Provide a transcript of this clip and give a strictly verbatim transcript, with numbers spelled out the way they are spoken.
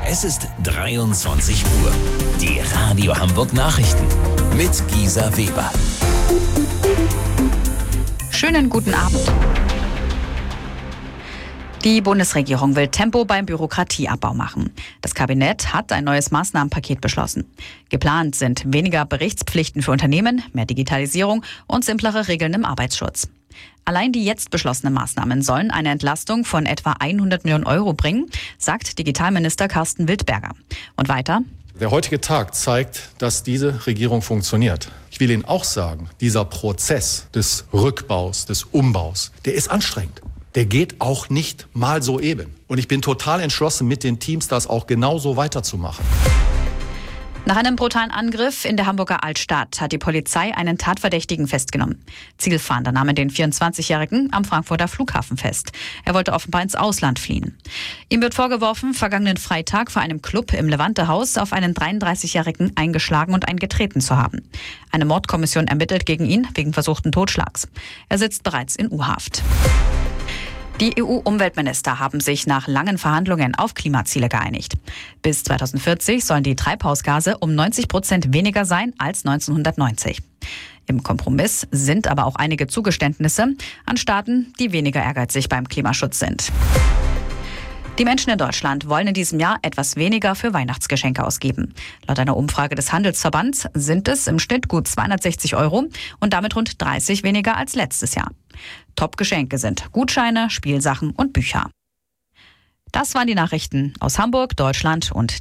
Es ist dreiundzwanzig Uhr. Die Radio Hamburg Nachrichten mit Gisa Weber. Schönen guten Abend. Die Bundesregierung will Tempo beim Bürokratieabbau machen. Das Kabinett hat ein neues Maßnahmenpaket beschlossen. Geplant sind weniger Berichtspflichten für Unternehmen, mehr Digitalisierung und simplere Regeln im Arbeitsschutz. Allein die jetzt beschlossenen Maßnahmen sollen eine Entlastung von etwa hundert Millionen Euro bringen, sagt Digitalminister Carsten Wildberger. Und weiter: Der heutige Tag zeigt, dass diese Regierung funktioniert. Ich will Ihnen auch sagen, dieser Prozess des Rückbaus, des Umbaus, der ist anstrengend. Der geht auch nicht mal so eben. Und ich bin total entschlossen, mit den Teams das auch genauso weiterzumachen. Nach einem brutalen Angriff in der Hamburger Altstadt hat die Polizei einen Tatverdächtigen festgenommen. Zielfahnder nahmen den vierundzwanzigjährigen am Frankfurter Flughafen fest. Er wollte offenbar ins Ausland fliehen. Ihm wird vorgeworfen, vergangenen Freitag vor einem Club im Levante-Haus auf einen dreiunddreißigjährigen eingeschlagen und eingetreten zu haben. Eine Mordkommission ermittelt gegen ihn wegen versuchten Totschlags. Er sitzt bereits in U-Haft. Die E U-Umweltminister haben sich nach langen Verhandlungen auf Klimaziele geeinigt. Bis zweitausendvierzig sollen die Treibhausgase um neunzig Prozent weniger sein als neunzehnhundertneunzig. Im Kompromiss sind aber auch einige Zugeständnisse an Staaten, die weniger ehrgeizig beim Klimaschutz sind. Die Menschen in Deutschland wollen in diesem Jahr etwas weniger für Weihnachtsgeschenke ausgeben. Laut einer Umfrage des Handelsverbands sind es im Schnitt gut zweihundertsechzig Euro und damit rund dreißig weniger als letztes Jahr. Top-Geschenke sind Gutscheine, Spielsachen und Bücher. Das waren die Nachrichten aus Hamburg, Deutschland und